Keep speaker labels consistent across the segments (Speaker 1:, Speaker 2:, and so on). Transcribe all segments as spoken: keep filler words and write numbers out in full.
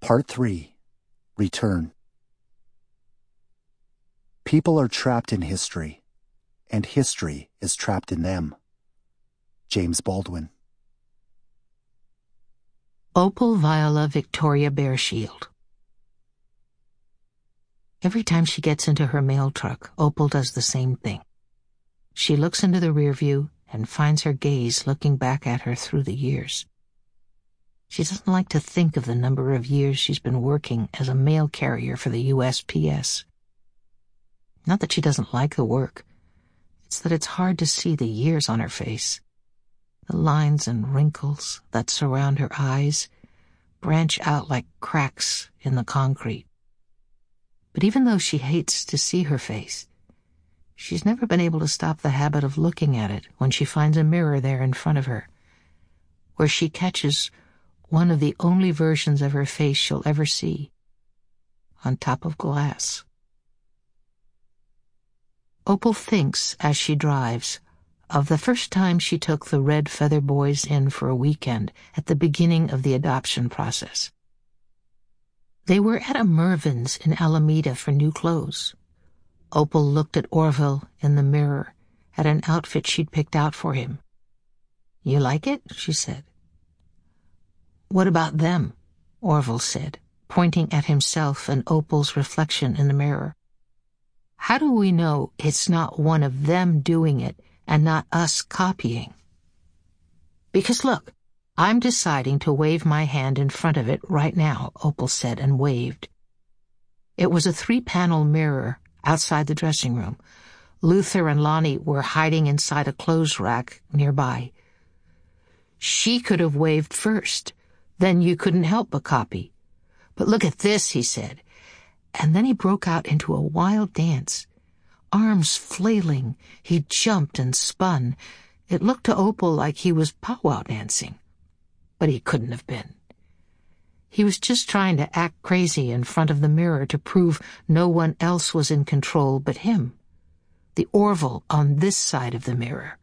Speaker 1: Part three. Return. People are trapped in history, and history is trapped in them. James Baldwin.
Speaker 2: Opal Viola Victoria Bearshield. Every time she gets into her mail truck, Opal does the same thing. She looks into the rear view and finds her gaze looking back at her through the years. She doesn't like to think of the number of years she's been working as a mail carrier for the U S P S. Not that she doesn't like the work. It's that it's hard to see the years on her face. The lines and wrinkles that surround her eyes branch out like cracks in the concrete. But even though she hates to see her face, she's never been able to stop the habit of looking at it when she finds a mirror there in front of her, where she catches one of the only versions of her face she'll ever see, on top of glass. Opal thinks, as she drives, of the first time she took the Red Feather Boys in for a weekend at the beginning of the adoption process. They were at a Mervyn's in Alameda for new clothes. Opal looked at Orville in the mirror at an outfit she'd picked out for him. "You like it?" she said. "What about them?" Orville said, pointing at himself and Opal's reflection in the mirror. "How do we know it's not one of them doing it and not us copying?" "Because look, I'm deciding to wave my hand in front of it right now," Opal said, and waved. It was a three-panel mirror outside the dressing room. Luther and Lonnie were hiding inside a clothes rack nearby. She could have waved first. Then you couldn't help but copy. "But look at this," he said. And then he broke out into a wild dance. Arms flailing, he jumped and spun. It looked to Opal like he was powwow dancing. But he couldn't have been. He was just trying to act crazy in front of the mirror to prove no one else was in control but him, the Orville on this side of the mirror.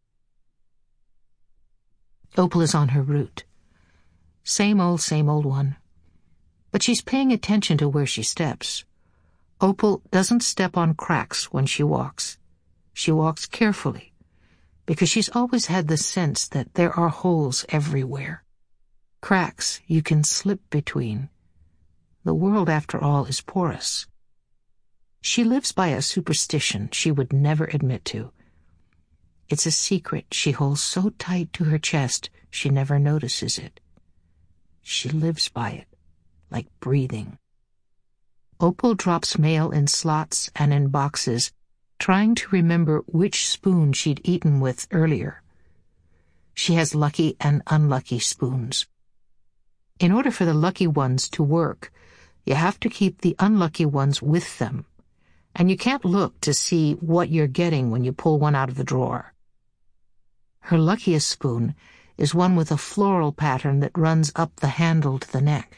Speaker 2: Opal is on her route. Same old, same old one. But she's paying attention to where she steps. Opal doesn't step on cracks when she walks. She walks carefully, because she's always had the sense that there are holes everywhere. Cracks you can slip between. The world, after all, is porous. She lives by a superstition she would never admit to. It's a secret she holds so tight to her chest she never notices it. She lives by it, like breathing. Opal drops mail in slots and in boxes, trying to remember which spoon she'd eaten with earlier. She has lucky and unlucky spoons. In order for the lucky ones to work, you have to keep the unlucky ones with them, and you can't look to see what you're getting when you pull one out of the drawer. Her luckiest spoon is one with a floral pattern that runs up the handle to the neck.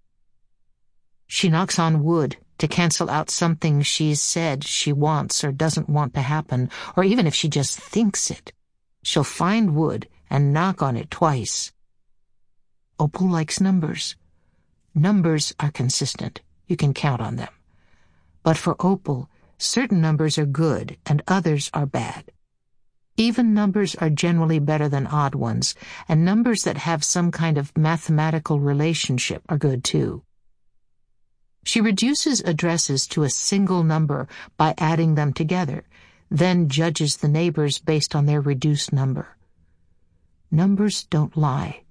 Speaker 2: She knocks on wood to cancel out something she's said she wants or doesn't want to happen, or even if she just thinks it. She'll find wood and knock on it twice. Opal likes numbers. Numbers are consistent. You can count on them. But for Opal, certain numbers are good and others are bad. Even numbers are generally better than odd ones, and numbers that have some kind of mathematical relationship are good too. She reduces addresses to a single number by adding them together, then judges the neighbors based on their reduced number. Numbers don't lie.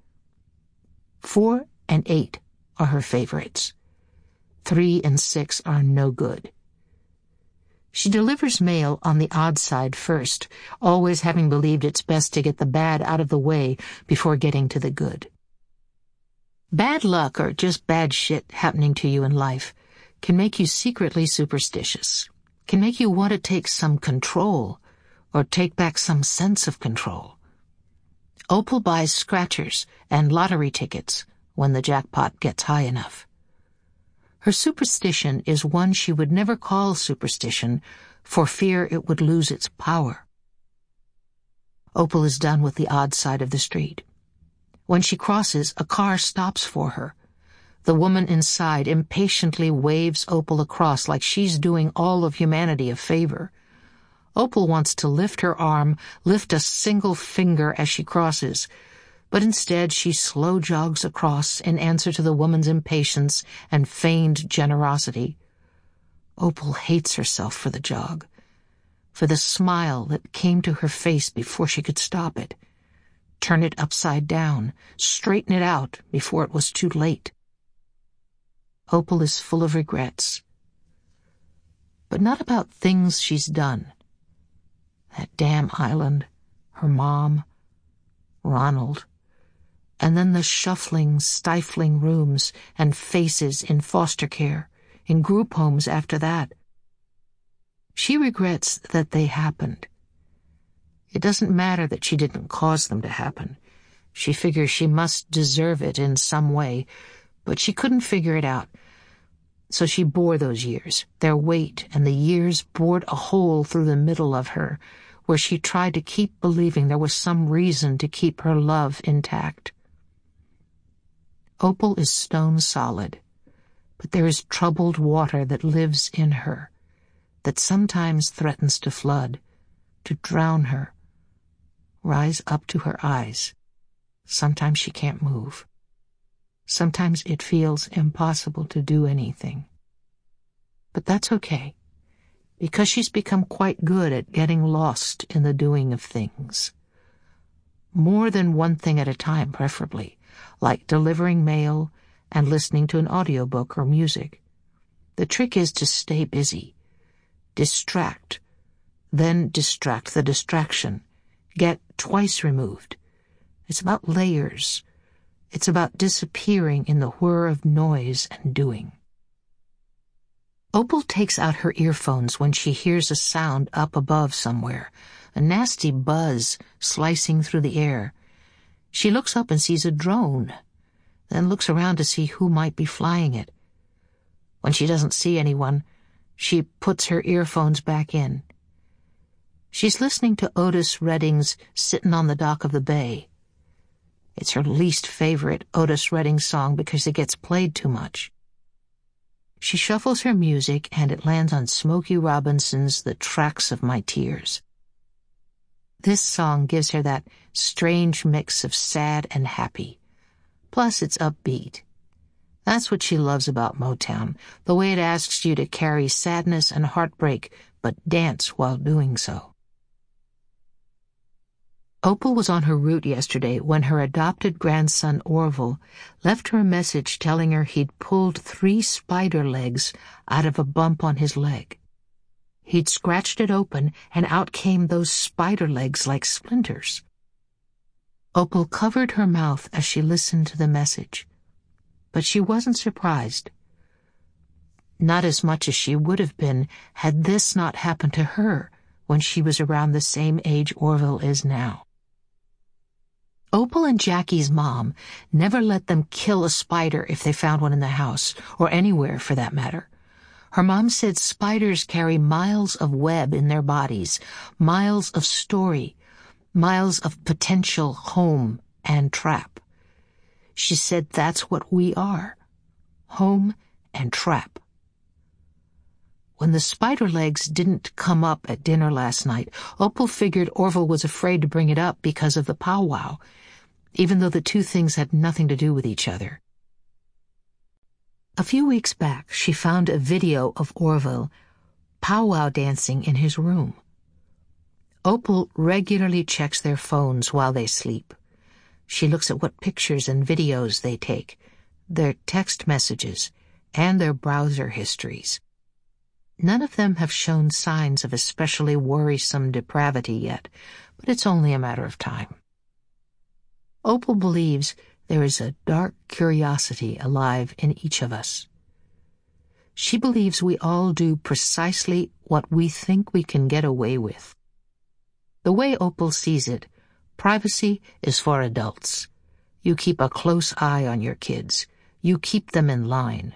Speaker 2: Four and eight are her favorites. Three and six are no good. She delivers mail on the odd side first, always having believed it's best to get the bad out of the way before getting to the good. Bad luck, or just bad shit happening to you in life, can make you secretly superstitious, can make you want to take some control, or take back some sense of control. Opal buys scratchers and lottery tickets when the jackpot gets high enough. Her superstition is one she would never call superstition, for fear it would lose its power. Opal is done with the odd side of the street. When she crosses, a car stops for her. The woman inside impatiently waves Opal across like she's doing all of humanity a favor. Opal wants to lift her arm, lift a single finger as she crosses, but instead she slow jogs across in answer to the woman's impatience and feigned generosity. Opal hates herself for the jog, for the smile that came to her face before she could stop it. Turn it upside down, straighten it out before it was too late. Opal is full of regrets, but not about things she's done. That damn island, her mom, Ronald, and then the shuffling, stifling rooms and faces in foster care, in group homes after that. She regrets that they happened. It doesn't matter that she didn't cause them to happen. She figures she must deserve it in some way, but she couldn't figure it out. So she bore those years, their weight, and the years bored a hole through the middle of her, where she tried to keep believing there was some reason to keep her love intact. Opal is stone solid, but there is troubled water that lives in her, that sometimes threatens to flood, to drown her, rise up to her eyes. Sometimes she can't move. Sometimes it feels impossible to do anything. But that's okay, because she's become quite good at getting lost in the doing of things. More than one thing at a time, preferably, like delivering mail and listening to an audiobook or music. The trick is to stay busy, distract, then distract the distraction, get twice removed. It's about layers. It's about disappearing in the whir of noise and doing. Opal takes out her earphones when she hears a sound up above somewhere, a nasty buzz slicing through the air. She looks up and sees a drone, then looks around to see who might be flying it. When she doesn't see anyone, she puts her earphones back in. She's listening to Otis Redding's Sittin' on the Dock of the Bay. It's her least favorite Otis Redding song because it gets played too much. She shuffles her music and it lands on Smokey Robinson's The Tracks of My Tears. This song gives her that strange mix of sad and happy. Plus it's upbeat. That's what she loves about Motown, the way it asks you to carry sadness and heartbreak, but dance while doing so. Opal was on her route yesterday when her adopted grandson Orville left her a message telling her he'd pulled three spider legs out of a bump on his leg. He'd scratched it open, and out came those spider legs like splinters. Opal covered her mouth as she listened to the message, but she wasn't surprised. Not as much as she would have been had this not happened to her when she was around the same age Orville is now. Opal and Jackie's mom never let them kill a spider if they found one in the house, or anywhere for that matter. Her mom said spiders carry miles of web in their bodies, miles of story, miles of potential home and trap. She said that's what we are, home and trap. When the spider legs didn't come up at dinner last night, Opal figured Orville was afraid to bring it up because of the powwow, even though the two things had nothing to do with each other. A few weeks back, she found a video of Orville powwow dancing in his room. Opal regularly checks their phones while they sleep. She looks at what pictures and videos they take, their text messages, and their browser histories. None of them have shown signs of especially worrisome depravity yet, but it's only a matter of time. Opal believes there is a dark curiosity alive in each of us. She believes we all do precisely what we think we can get away with. The way Opal sees it, privacy is for adults. You keep a close eye on your kids. You keep them in line.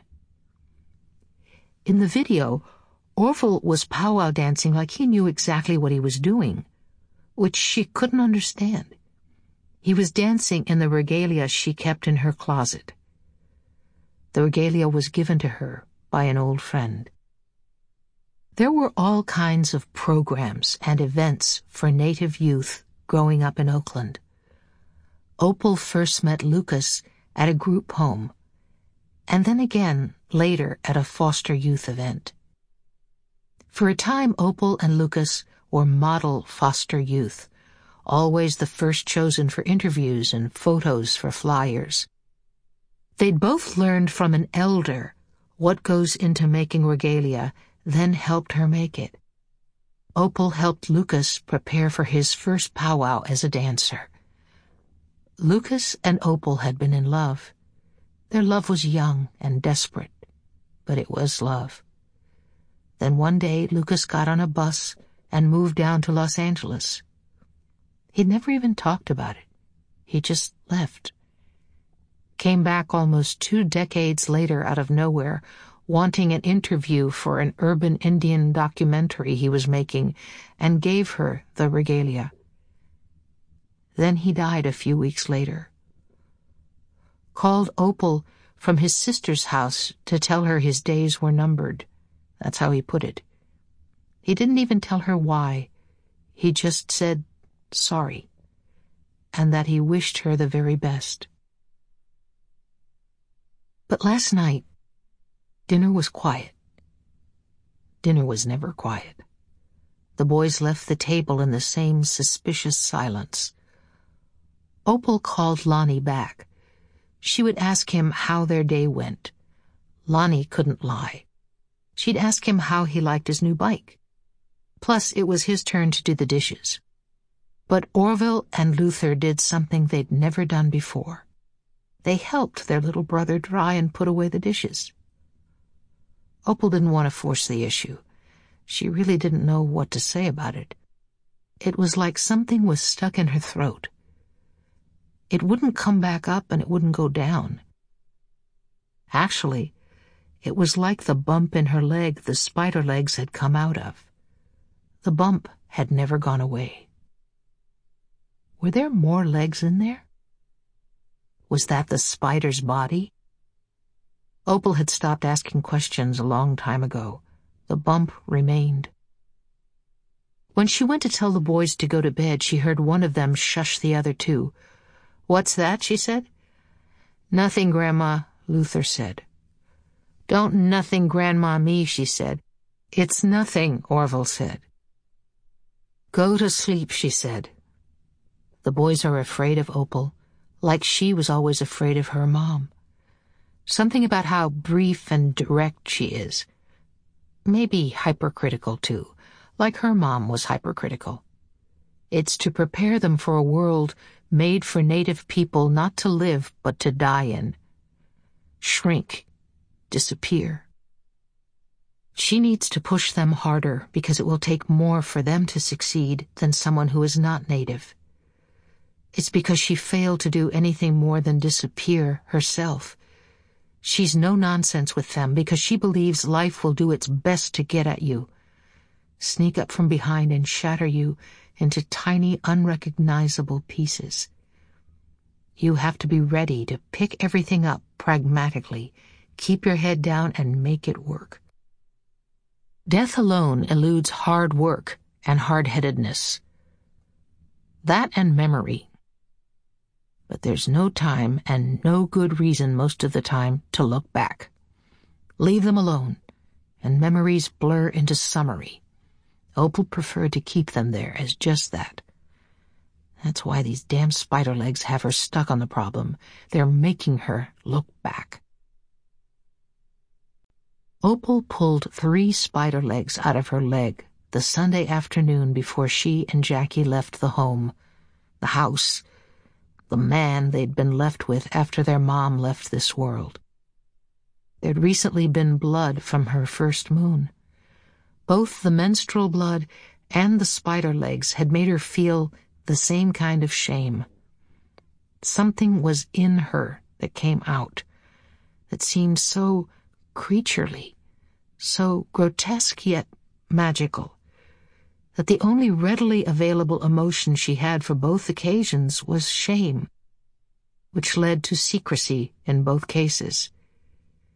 Speaker 2: In the video, Orville was powwow dancing like he knew exactly what he was doing, which she couldn't understand. He was dancing in the regalia she kept in her closet. The regalia was given to her by an old friend. There were all kinds of programs and events for Native youth growing up in Oakland. Opal first met Lucas at a group home, and then again later at a foster youth event. For a time, Opal and Lucas were model foster youth, always the first chosen for interviews and photos for flyers. They'd both learned from an elder what goes into making regalia, then helped her make it. Opal helped Lucas prepare for his first powwow as a dancer. Lucas and Opal had been in love. Their love was young and desperate, but it was love. Then one day, Lucas got on a bus and moved down to Los Angeles. He'd never even talked about it. He just left. Came back almost two decades later out of nowhere, wanting an interview for an urban Indian documentary he was making, and gave her the regalia. Then he died a few weeks later. Called Opal from his sister's house to tell her his days were numbered. That's how he put it. He didn't even tell her why. He just said sorry, and that he wished her the very best. But last night, dinner was quiet. Dinner was never quiet. The boys left the table in the same suspicious silence. Opal called Lonnie back. She would ask him how their day went. Lonnie couldn't lie. She'd ask him how he liked his new bike. Plus, it was his turn to do the dishes. But Orville and Luther did something they'd never done before. They helped their little brother dry and put away the dishes. Opal didn't want to force the issue. She really didn't know what to say about it. It was like something was stuck in her throat. It wouldn't come back up and it wouldn't go down. Actually, it was like the bump in her leg the spider legs had come out of. The bump had never gone away. Were there more legs in there? Was that the spider's body? Opal had stopped asking questions a long time ago. The bump remained. When she went to tell the boys to go to bed, she heard one of them shush the other two. "What's that?" she said. "Nothing, Grandma," Luther said. "Don't nothing Grandma me," she said. "It's nothing," Orville said. "Go to sleep," she said. The boys are afraid of Opal, like she was always afraid of her mom. Something about how brief and direct she is. Maybe hypercritical, too, like her mom was hypercritical. It's to prepare them for a world made for Native people not to live but to die in. Shrink. Disappear. She needs to push them harder because it will take more for them to succeed than someone who is not Native. It's because she failed to do anything more than disappear herself. She's no nonsense with them because she believes life will do its best to get at you, sneak up from behind and shatter you into tiny, unrecognizable pieces. You have to be ready to pick everything up pragmatically, keep your head down, and make it work. Death alone eludes hard work and hard-headedness. That and memory. But there's no time and no good reason most of the time to look back. Leave them alone, and memories blur into summary. Opal preferred to keep them there as just that. That's why these damn spider legs have her stuck on the problem. They're making her look back. Opal pulled three spider legs out of her leg the Sunday afternoon before she and Jackie left the home, the house, the man they'd been left with after their mom left this world. There'd recently been blood from her first moon. Both the menstrual blood and the spider legs had made her feel the same kind of shame. Something was in her that came out, that seemed so creaturely, so grotesque yet magical, that the only readily available emotion she had for both occasions was shame, which led to secrecy in both cases.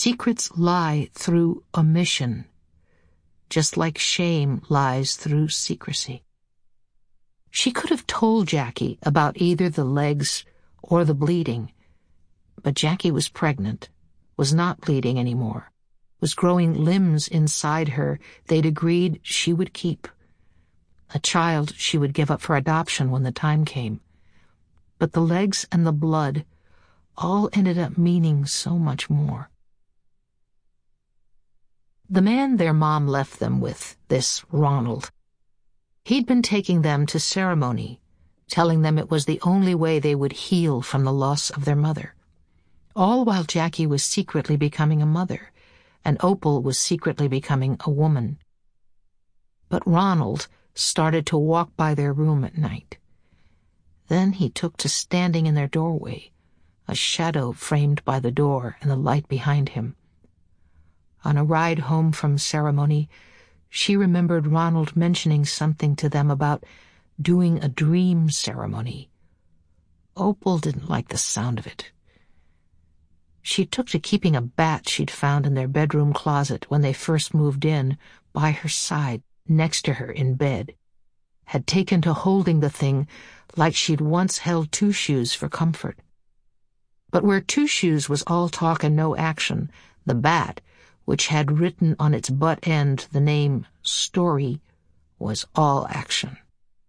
Speaker 2: Secrets lie through omission, just like shame lies through secrecy. She could have told Jackie about either the legs or the bleeding, but Jackie was pregnant, was not bleeding anymore, was growing limbs inside her they'd agreed she would keep. A child she would give up for adoption when the time came. But the legs and the blood all ended up meaning so much more. The man their mom left them with, this Ronald, he'd been taking them to ceremony, telling them it was the only way they would heal from the loss of their mother. All while Jackie was secretly becoming a mother, and Opal was secretly becoming a woman. But Ronald started to walk by their room at night. Then he took to standing in their doorway, a shadow framed by the door and the light behind him. On a ride home from ceremony, she remembered Ronald mentioning something to them about doing a dream ceremony. Opal didn't like the sound of it. She took to keeping a bat she'd found in their bedroom closet when they first moved in, by her side, next to her in bed. Had taken to holding the thing like she'd once held Two Shoes for comfort. But where Two Shoes was all talk and no action, the bat, which had written on its butt end the name Story, was all action.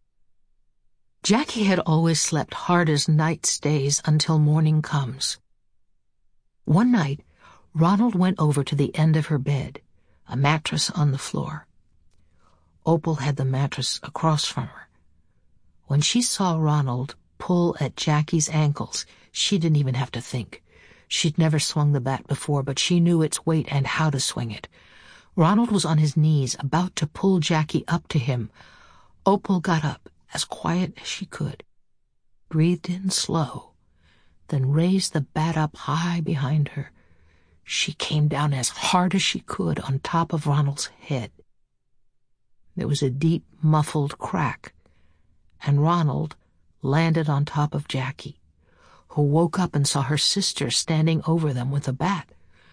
Speaker 2: Jackie had always slept hard as night stays until morning comes. One night, Ronald went over to the end of her bed, a mattress on the floor. Opal had the mattress across from her. When she saw Ronald pull at Jackie's ankles, she didn't even have to think. She'd never swung the bat before, but she knew its weight and how to swing it. Ronald was on his knees, about to pull Jackie up to him. Opal got up, as quiet as she could, breathed in slow, then raised the bat up high behind her. She came down as hard as she could on top of Ronald's head. There was a deep, muffled crack, and Ronald landed on top of Jackie, who woke up and saw her sister standing over them with a bat.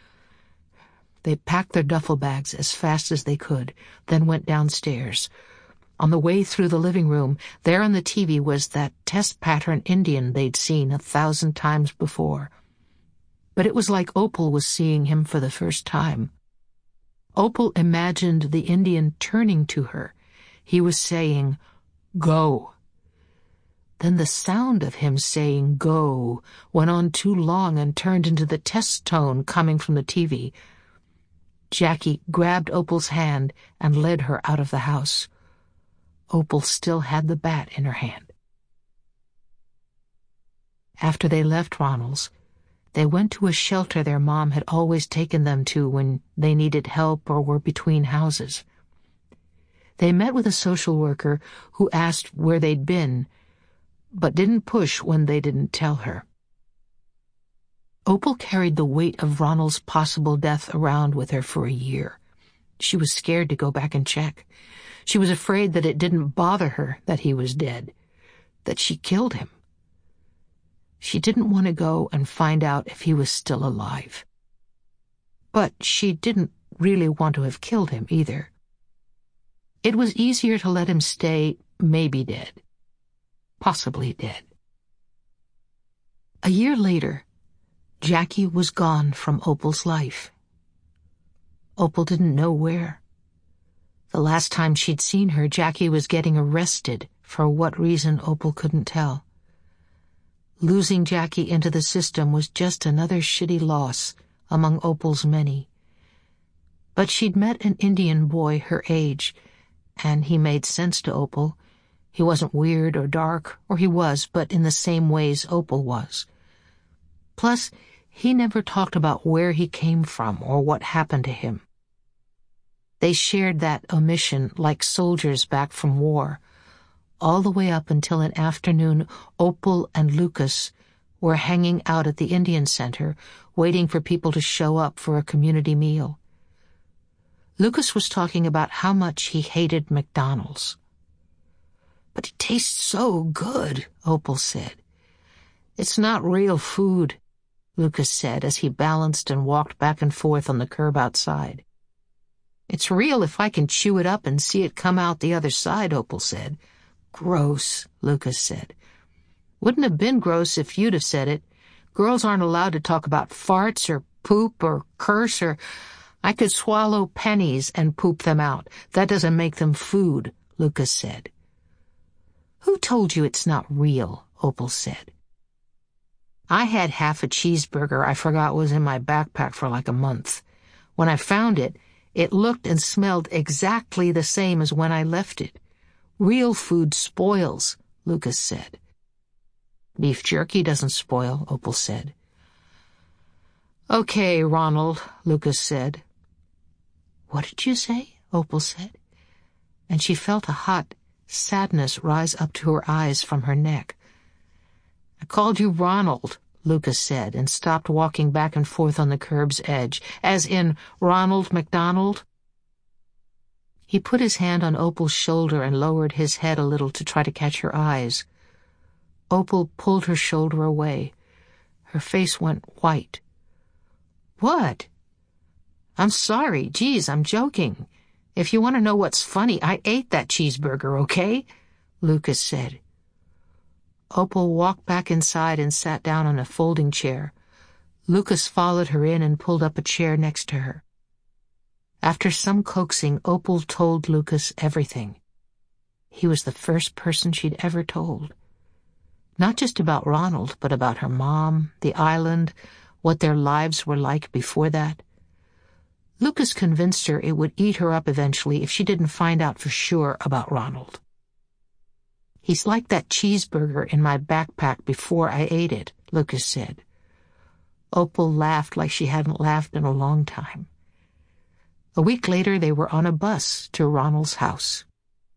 Speaker 2: They packed their duffel bags as fast as they could, then went downstairs. On the way through the living room, there on the T V was that test pattern Indian they'd seen a thousand times before. But it was like Opal was seeing him for the first time. Opal imagined the Indian turning to her. He was saying, "Go." Then the sound of him saying "go" went on too long and turned into the test tone coming from the T V. Jackie grabbed Opal's hand and led her out of the house. Opal still had the bat in her hand. After they left Ronald's, they went to a shelter their mom had always taken them to when they needed help or were between houses. They met with a social worker who asked where they'd been, but didn't push when they didn't tell her. Opal carried the weight of Ronald's possible death around with her for a year. She was scared to go back and check. She was afraid that it didn't bother her that he was dead, that she killed him. She didn't want to go and find out if he was still alive. But she didn't really want to have killed him either. It was easier to let him stay maybe dead. Possibly dead. A year later, Jackie was gone from Opal's life. Opal didn't know where. The last time she'd seen her, Jackie was getting arrested, for what reason Opal couldn't tell. Losing Jackie into the system was just another shitty loss among Opal's many. But she'd met an Indian boy her age, and he made sense to Opal. He wasn't weird or dark, or he was, but in the same ways Opal was. Plus, he never talked about where he came from or what happened to him. They shared that omission like soldiers back from war, all the way up until an afternoon Opal and Lucas were hanging out at the Indian Center, waiting for people to show up for a community meal. Lucas was talking about how much he hated McDonald's. "But it tastes so good," Opal said. "It's not real food. Lucas said as he balanced and walked back and forth on the curb outside. It's real if I can chew it up and see it come out the other side, Opal said. Gross, Lucas said. Wouldn't have been gross if you'd have said it. Girls aren't allowed to talk about farts or poop or curse or... I could swallow pennies and poop them out. That doesn't make them food, Lucas said. Who told you it's not real? Opal said. I had half a cheeseburger I forgot was in my backpack for like a month. When I found it, it looked and smelled exactly the same as when I left it. Real food spoils, Lucas said. Beef jerky doesn't spoil, Opal said. Okay, Ronald, Lucas said. What did you say? Opal said. And she felt a hot sadness rise up to her eyes from her neck. I called you Ronald, Lucas said, and stopped walking back and forth on the curb's edge, as in Ronald McDonald. He put his hand on Opal's shoulder and lowered his head a little to try to catch her eyes. Opal pulled her shoulder away. Her face went white. What? I'm sorry. Geez, I'm joking. If you want to know what's funny, I ate that cheeseburger, okay? Lucas said. Opal walked back inside and sat down on a folding chair. Lucas followed her in and pulled up a chair next to her. After some coaxing, Opal told Lucas everything. He was the first person she'd ever told. Not just about Ronald, but about her mom, the island, what their lives were like before that. Lucas convinced her it would eat her up eventually if she didn't find out for sure about Ronald. He's like that cheeseburger in my backpack before I ate it, Lucas said. Opal laughed like she hadn't laughed in a long time. A week later, they were on a bus to Ronald's house.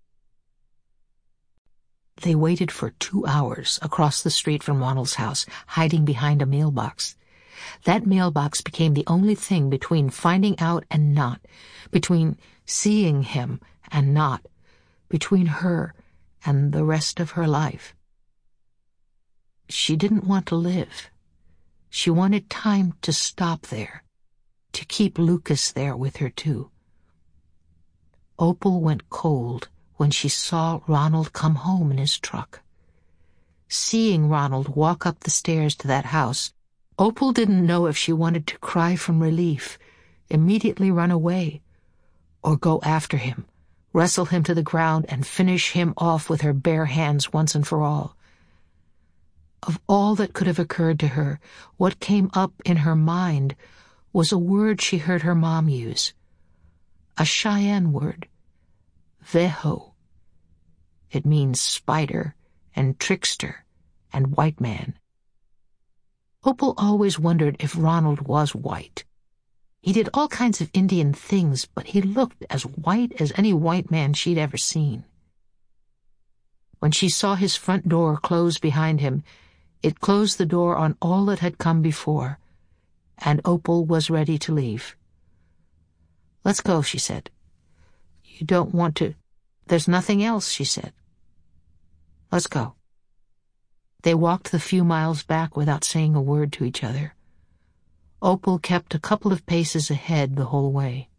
Speaker 2: They waited for two hours across the street from Ronald's house, hiding behind a mailbox. That mailbox became the only thing between finding out and not, between seeing him and not, between her and the rest of her life. She didn't want to live. She wanted time to stop there, to keep Lucas there with her too. Opal went cold when she saw Ronald come home in his truck. Seeing Ronald walk up the stairs to that house, Opal didn't know if she wanted to cry from relief, immediately run away, or go after him, wrestle him to the ground and finish him off with her bare hands once and for all. Of all that could have occurred to her, what came up in her mind was a word she heard her mom use, a Cheyenne word, Veho. It means spider and trickster and white man. Opal always wondered if Ronald was white. He did all kinds of Indian things, but he looked as white as any white man she'd ever seen. When she saw his front door close behind him, it closed the door on all that had come before, and Opal was ready to leave. Let's go, she said. You don't want to... There's nothing else, she said. Let's go. They walked the few miles back without saying a word to each other. Opal kept a couple of paces ahead the whole way.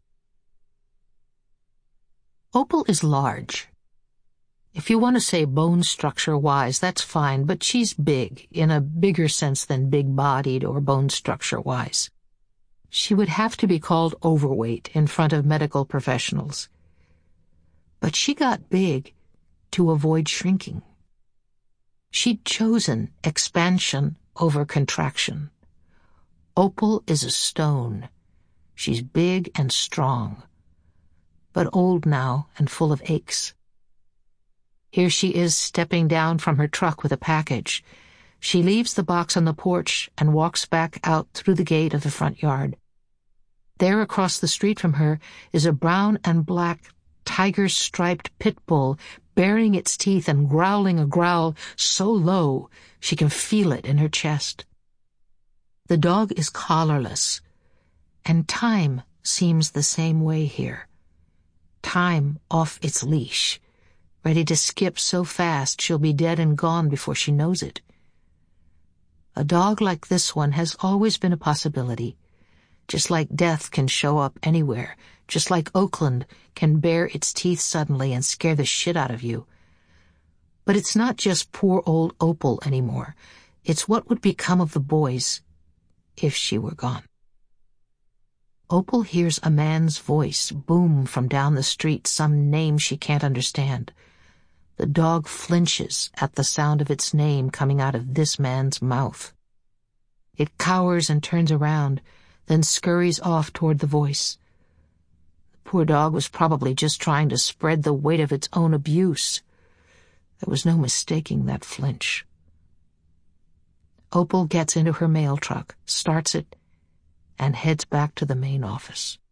Speaker 2: Opal is large. If you want to say bone structure-wise, that's fine, but she's big, in a bigger sense than big-bodied or bone structure-wise. She would have to be called overweight in front of medical professionals. But she got big to avoid shrinking. She'd chosen expansion over contraction. Opal is a stone. She's big and strong, but old now and full of aches. Here she is stepping down from her truck with a package. She leaves the box on the porch and walks back out through the gate of the front yard. There across the street from her is a brown and black tiger-striped pit bull baring its teeth and growling a growl so low she can feel it in her chest. The dog is collarless, and time seems the same way here. Time off its leash, ready to skip so fast she'll be dead and gone before she knows it. A dog like this one has always been a possibility. Just like death can show up anywhere, just like Oakland can bare its teeth suddenly and scare the shit out of you. But it's not just poor old Opal anymore. It's what would become of the boys if she were gone. Opal hears a man's voice boom from down the street, some name she can't understand. The dog flinches at the sound of its name coming out of this man's mouth. It cowers and turns around, then scurries off toward the voice. The poor dog was probably just trying to spread the weight of its own abuse. There was no mistaking that flinch. Opal gets into her mail truck, starts it, and heads back to the main office.